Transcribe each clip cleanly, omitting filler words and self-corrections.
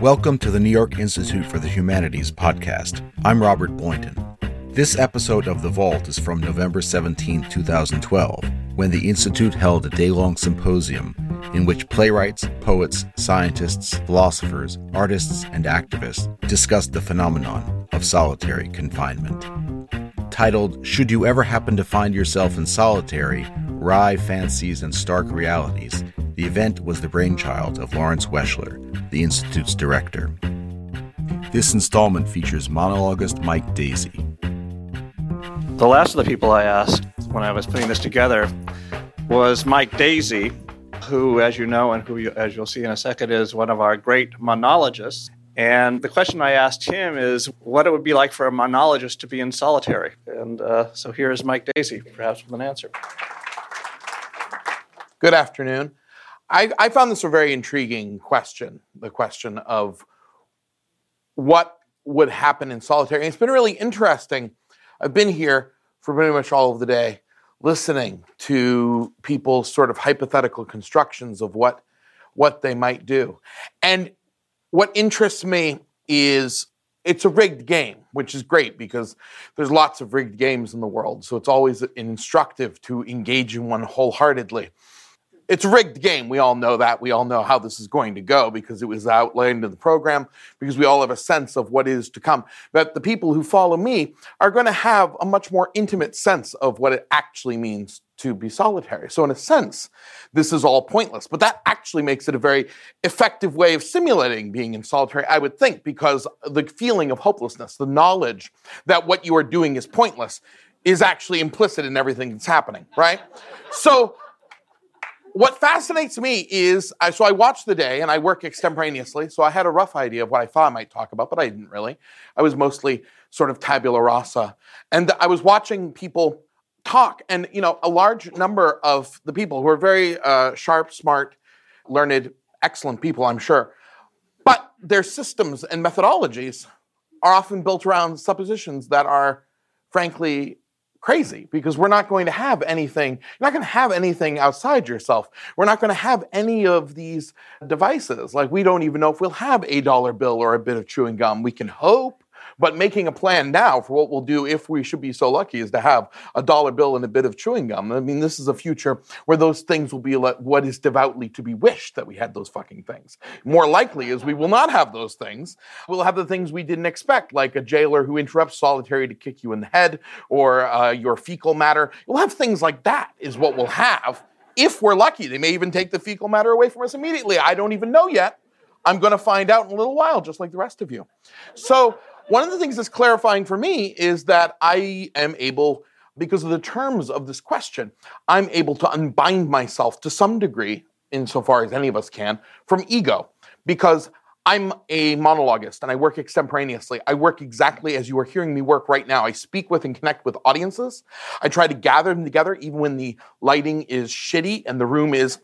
Welcome to the New York Institute for the Humanities podcast. I'm Robert Boynton. This episode of The Vault is from November 17, 2012, when the Institute held a day-long symposium in which playwrights, poets, scientists, philosophers, artists, and activists discussed the phenomenon of solitary confinement. Titled, "Should You Ever Happen to Find Yourself in Solitary? Wry Fancies and Stark Realities," the event was the brainchild of Lawrence Weschler, the Institute's director. This installment features monologuist Mike Daisey. The last of the people I asked when I was putting this together was Mike Daisey, who, as you know, and who, as you'll see in a second, is one of our great monologists. And the question I asked him is what it would be like for a monologist to be in solitary. And so here is Mike Daisey, perhaps with an answer. Good afternoon. I found this a very intriguing question, the question of what would happen in solitary. And it's been really interesting. I've been here for pretty much all of the day listening to people's sort of hypothetical constructions of what they might do. And what interests me is it's a rigged game, which is great because there's lots of rigged games in the world. So it's always instructive to engage in one wholeheartedly. It's a rigged game. We all know that. We all know how this is going to go because it was outlined in the program, because we all have a sense of what is to come. But the people who follow me are going to have a much more intimate sense of what it actually means to be solitary. So in a sense, this is all pointless. But that actually makes it a very effective way of simulating being in solitary, I would think, because the feeling of hopelessness, the knowledge that what you are doing is pointless, is actually implicit in everything that's happening, right? So what fascinates me is, so I watched the day and I work extemporaneously, so I had a rough idea of what I thought I might talk about, but I didn't really. I was mostly sort of tabula rasa. And I was watching people talk, and a large number of the people who are very sharp, smart, learned, excellent people, I'm sure, but their systems and methodologies are often built around suppositions that are, frankly, crazy, because we're not going to have anything, you're not going to have anything outside yourself. We're not going to have any of these devices. Like, we don't even know if we'll have a dollar bill or a bit of chewing gum. We can hope, but making a plan now for what we'll do if we should be so lucky is to have a dollar bill and a bit of chewing gum. I mean, this is a future where those things will be what is devoutly to be wished, that we had those fucking things. More likely is we will not have those things. We'll have the things we didn't expect, like a jailer who interrupts solitary to kick you in the head, or your fecal matter. We'll have things like that is what we'll have. If we're lucky, they may even take the fecal matter away from us immediately. I don't even know yet. I'm going to find out in a little while, just like the rest of you. So one of the things that's clarifying for me is that I am able, because of the terms of this question, I'm able to unbind myself to some degree, insofar as any of us can, from ego. Because I'm a monologuist and I work extemporaneously. I work exactly as you are hearing me work right now. I speak with and connect with audiences. I try to gather them together even when the lighting is shitty and the room is,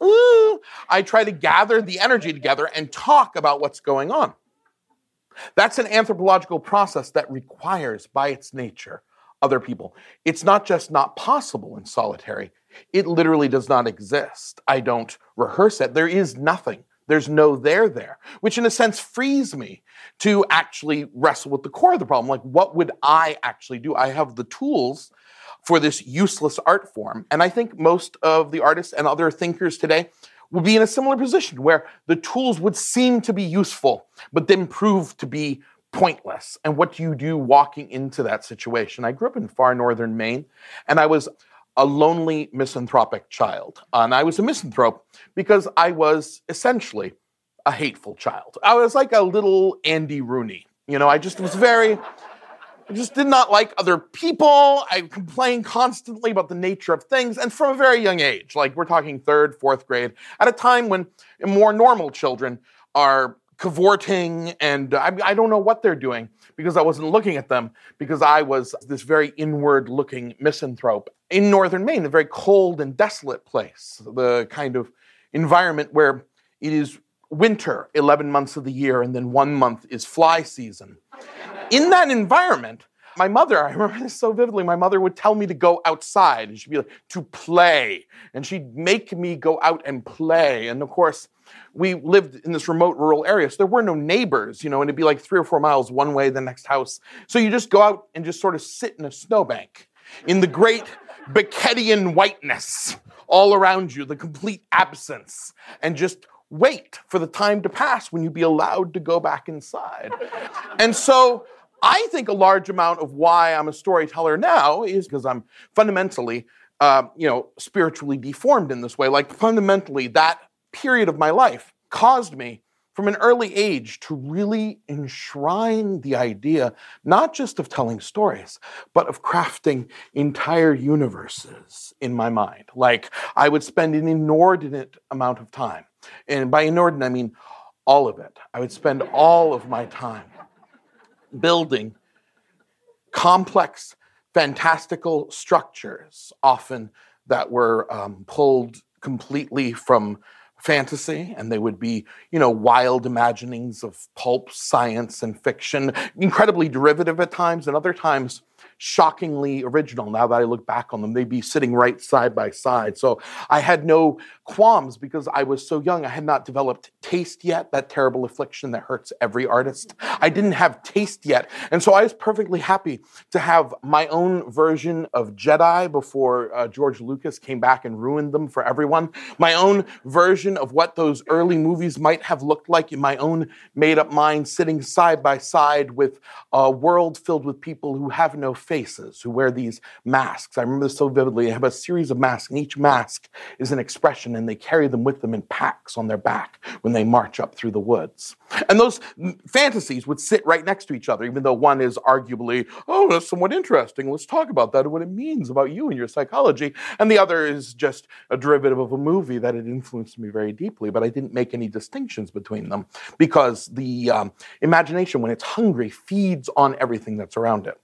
I try to gather the energy together and talk about what's going on. That's an anthropological process that requires, by its nature, other people. It's not just not possible in solitary. It literally does not exist. I don't rehearse it. There is nothing. There's no there, which in a sense frees me to actually wrestle with the core of the problem. Like, what would I actually do? I have the tools for this useless art form. And I think most of the artists and other thinkers today will be in a similar position where the tools would seem to be useful, but then prove to be pointless. And what do you do walking into that situation? I grew up in far northern Maine, and I was a lonely misanthropic child. And I was a misanthrope because I was essentially a hateful child. I was like a little Andy Rooney. I just did not like other people. I complained constantly about the nature of things, and from a very young age, like we're talking 3rd, 4th grade, at a time when more normal children are cavorting, and I don't know what they're doing because I wasn't looking at them, because I was this very inward-looking misanthrope in northern Maine, a very cold and desolate place, the kind of environment where it is winter 11 months of the year, and then 1 month is fly season. In that environment, my mother, I remember this so vividly, my mother would tell me to go outside, and she'd be like, to play. And she'd make me go out and play. And of course, we lived in this remote rural area, so there were no neighbors, and it'd be like 3 or 4 miles one way, the next house. So you just go out and just sort of sit in a snowbank in the great Beckettian whiteness all around you, the complete absence, and just wait for the time to pass when you'd be allowed to go back inside. And so I think a large amount of why I'm a storyteller now is because I'm fundamentally, spiritually deformed in this way. Like fundamentally, that period of my life caused me from an early age to really enshrine the idea, not just of telling stories, but of crafting entire universes in my mind. Like I would spend an inordinate amount of time. And by inordinate, I mean all of it. I would spend all of my time building complex, fantastical structures, often that were pulled completely from fantasy, and they would be, wild imaginings of pulp, science, and fiction, incredibly derivative at times, and other times shockingly original. Now that I look back on them, they'd be sitting right side by side. So I had no qualms because I was so young. I had not developed taste yet, that terrible affliction that hurts every artist. I didn't have taste yet. And so I was perfectly happy to have my own version of Jedi before George Lucas came back and ruined them for everyone. My own version of what those early movies might have looked like in my own made-up mind, sitting side by side with a world filled with people who have no faces, who wear these masks. I remember this so vividly. They have a series of masks, and each mask is an expression, and they carry them with them in packs on their back when they march up through the woods. And those fantasies would sit right next to each other, even though one is arguably, that's somewhat interesting. Let's talk about that and what it means about you and your psychology. And the other is just a derivative of a movie that had influenced me very deeply, but I didn't make any distinctions between them because the imagination, when it's hungry, feeds on everything that's around it.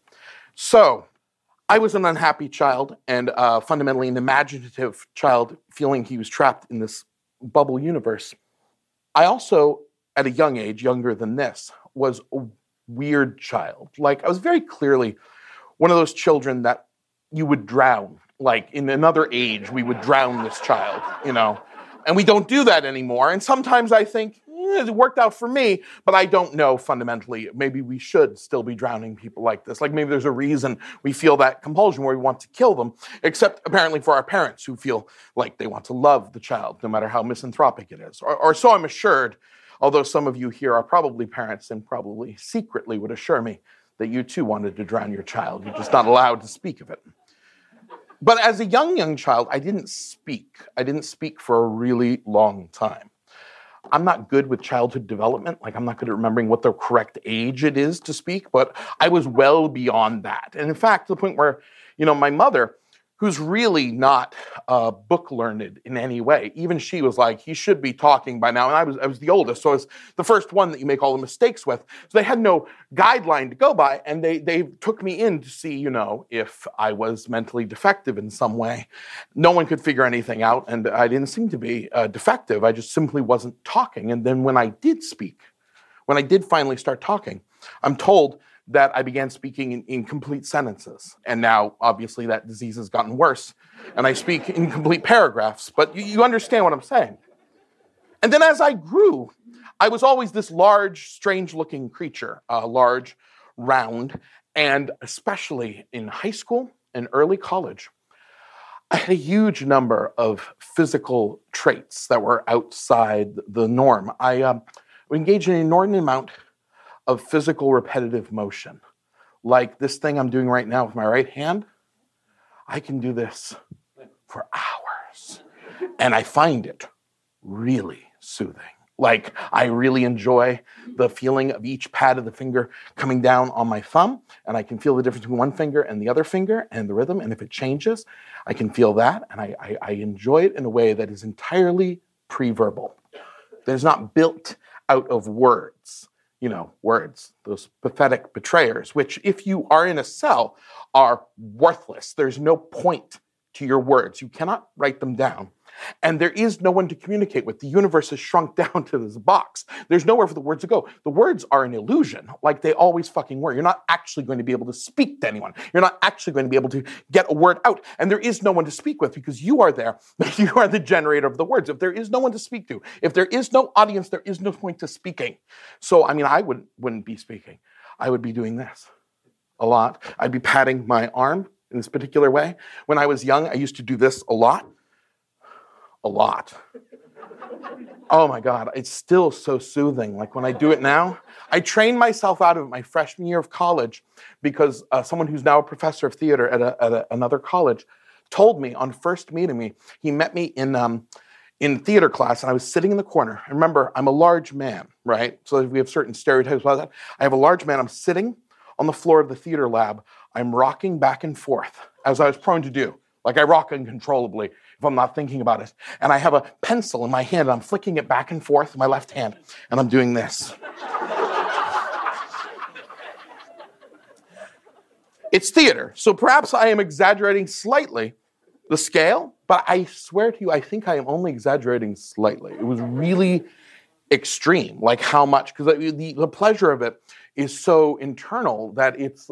So I was an unhappy child and fundamentally an imaginative child, feeling he was trapped in this bubble universe. I also, at a young age, younger than this, was a weird child. Like, I was very clearly one of those children that you would drown. Like, in another age, we would drown this child, And we don't do that anymore. And sometimes I think, it worked out for me, but I don't know fundamentally. Maybe we should still be drowning people like this. Like maybe there's a reason we feel that compulsion where we want to kill them, except apparently for our parents who feel like they want to love the child, no matter how misanthropic it is. Or so I'm assured, although some of you here are probably parents and probably secretly would assure me that you too wanted to drown your child. You're just not allowed to speak of it. But as a young child, I didn't speak. I didn't speak for a really long time. I'm not good with childhood development. Like, I'm not good at remembering what the correct age it is to speak, but I was well beyond that. And in fact, to the point where, my mother, who's really not book learned in any way, even she was like, he should be talking by now. And I was the oldest, so I was the first one that you make all the mistakes with. So they had no guideline to go by, and they took me in to see, if I was mentally defective in some way. No one could figure anything out, and I didn't seem to be defective. I just simply wasn't talking. And then when I did speak, when I did finally start talking, I'm told that I began speaking in complete sentences. And now, obviously, that disease has gotten worse, and I speak in complete paragraphs, but you understand what I'm saying. And then as I grew, I was always this large, strange-looking creature, large, round, and especially in high school and early college, I had a huge number of physical traits that were outside the norm. I engaged in an inordinate amount of physical repetitive motion. Like this thing I'm doing right now with my right hand, I can do this for hours. And I find it really soothing. Like, I really enjoy the feeling of each pad of the finger coming down on my thumb, and I can feel the difference between one finger and the other finger and the rhythm, and if it changes, I can feel that, and I enjoy it in a way that is entirely pre-verbal, that is not built out of words. Words, those pathetic betrayers, which if you are in a cell are worthless. There's no point to your words. You cannot write them down And there is no one to communicate with. The universe has shrunk down to this box. There's nowhere for the words to go. The words are an illusion, like they always fucking were. You're not actually going to be able to speak to anyone. You're not actually going to be able to get a word out. And there is no one to speak with because you are there. You are the generator of the words. If there is no one to speak to, if there is no audience, there is no point to speaking. So, I mean, I wouldn't be speaking. I would be doing this a lot. I'd be patting my arm in this particular way. When I was young, I used to do this a lot. A lot. Oh my God, it's still so soothing. Like when I do it now, I trained myself out of it my freshman year of college because someone who's now a professor of theater at another college told me on first meeting me, he met me in theater class and I was sitting in the corner. And remember, I'm a large man, right? So we have certain stereotypes about that. I have a large man, I'm sitting on the floor of the theater lab. I'm rocking back and forth as I was prone to do. Like I rock uncontrollably if I'm not thinking about it. And I have a pencil in my hand and I'm flicking it back and forth with my left hand and I'm doing this. It's theater, so perhaps I am exaggerating slightly the scale, but I swear to you, I think I am only exaggerating slightly. It was really extreme, like how much, because the pleasure of it is so internal that it's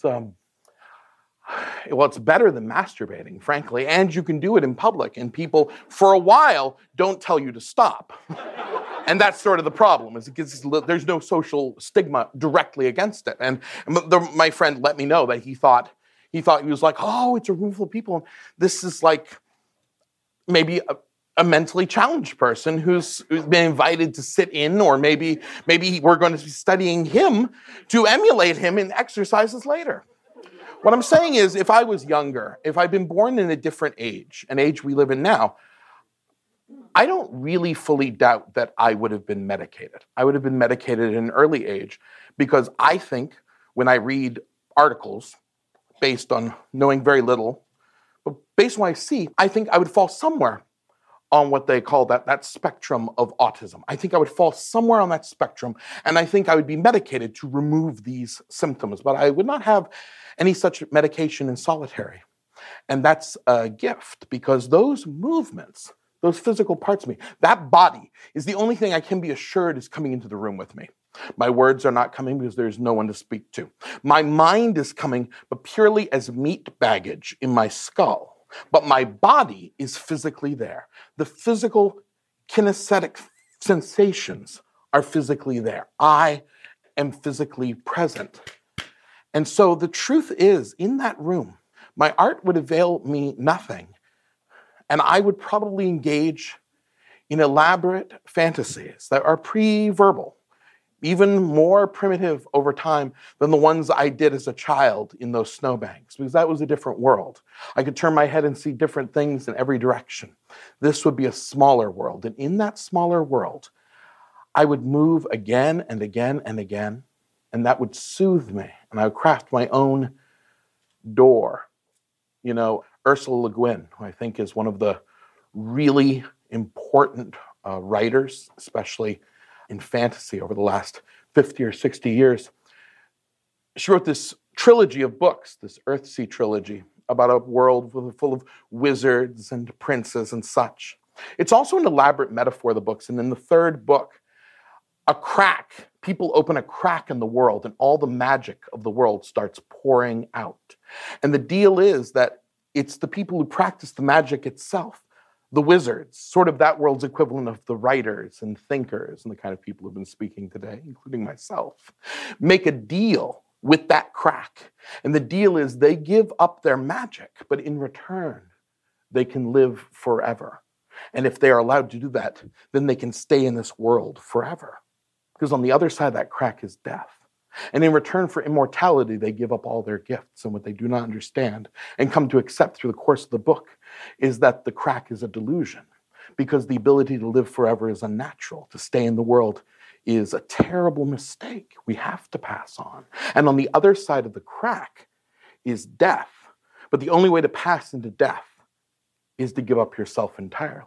better than masturbating, frankly, and you can do it in public, and people, for a while, don't tell you to stop. And that's sort of the problem, is there's no social stigma directly against it. And my friend let me know that he thought he was like, oh, it's a room full of people. And this is like maybe a mentally challenged person who's been invited to sit in, or maybe we're going to be studying him to emulate him in exercises later. What I'm saying is, if I was younger, if I'd been born in a different age, an age we live in now, I don't really fully doubt that I would have been medicated. I would have been medicated at an early age because I think when I read articles based on knowing very little, but based on what I see, I think I would fall somewhere on what they call that spectrum of autism. I think I would fall somewhere on that spectrum, and I think I would be medicated to remove these symptoms, but I would not have any such medication in solitary. And that's a gift, because those movements, those physical parts of me, that body is the only thing I can be assured is coming into the room with me. My words are not coming because there's no one to speak to. My mind is coming, but purely as meat baggage in my skull. But my body is physically there. The physical kinesthetic sensations are physically there. I am physically present. And so the truth is, in that room, my art would avail me nothing. And I would probably engage in elaborate fantasies that are pre-verbal, even more primitive over time than the ones I did as a child in those snowbanks, because that was a different world. I could turn my head and see different things in every direction. This would be a smaller world. And in that smaller world, I would move again and again and again, and that would soothe me. And I would craft my own door. You know, Ursula Le Guin, who I think is one of the really important writers, especially in fantasy over the last 50 or 60 years. She wrote this trilogy of books, this Earthsea trilogy, about a world full of wizards and princes and such. It's also an elaborate metaphor, the books, and in the third book, people open a crack in the world and all the magic of the world starts pouring out. And the deal is that it's the people who practice the magic itself, the wizards, sort of that world's equivalent of the writers and thinkers and the kind of people who've been speaking today, including myself, make a deal with that crack. And the deal is they give up their magic, but in return, they can live forever. And if they are allowed to do that, then they can stay in this world forever. Because on the other side of that crack is death. And in return for immortality, they give up all their gifts. And what they do not understand and come to accept through the course of the book is that the crack is a delusion, because the ability to live forever is unnatural. To stay in the world is a terrible mistake. We have to pass on. And on the other side of the crack is death. But the only way to pass into death is to give up yourself entirely.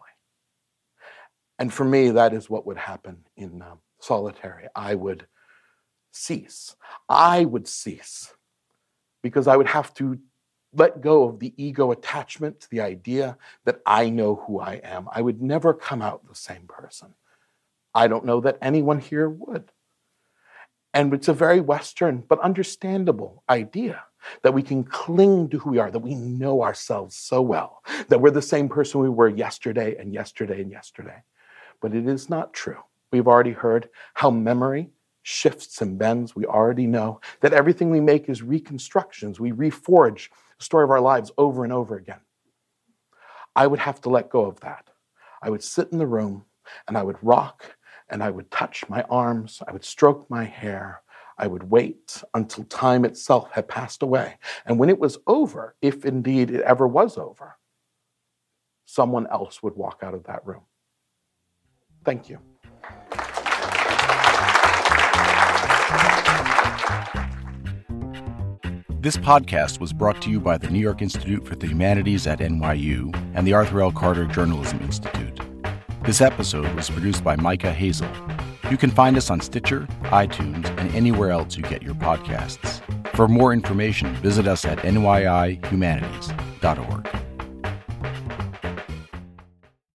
And for me, that is what would happen in solitary. I would cease. Because I would have to let go of the ego attachment to the idea that I know who I am, I would never come out the same person. I don't know that anyone here would. And it's a very Western but understandable idea that we can cling to who we are, that we know ourselves so well, that we're the same person we were yesterday and yesterday and yesterday. But it is not true. We've already heard how memory shifts and bends. We already know that everything we make is reconstructions. We reforge the story of our lives over and over again. I would have to let go of that. I would sit in the room and I would rock and I would touch my arms. I would stroke my hair. I would wait until time itself had passed away. And when it was over, if indeed it ever was over, someone else would walk out of that room. Thank you. This podcast was brought to you by the New York Institute for the Humanities at NYU and the Arthur L. Carter Journalism Institute. This episode was produced by Micah Hazel. You can find us on Stitcher, iTunes, and anywhere else you get your podcasts. For more information, visit us at nyihumanities.org.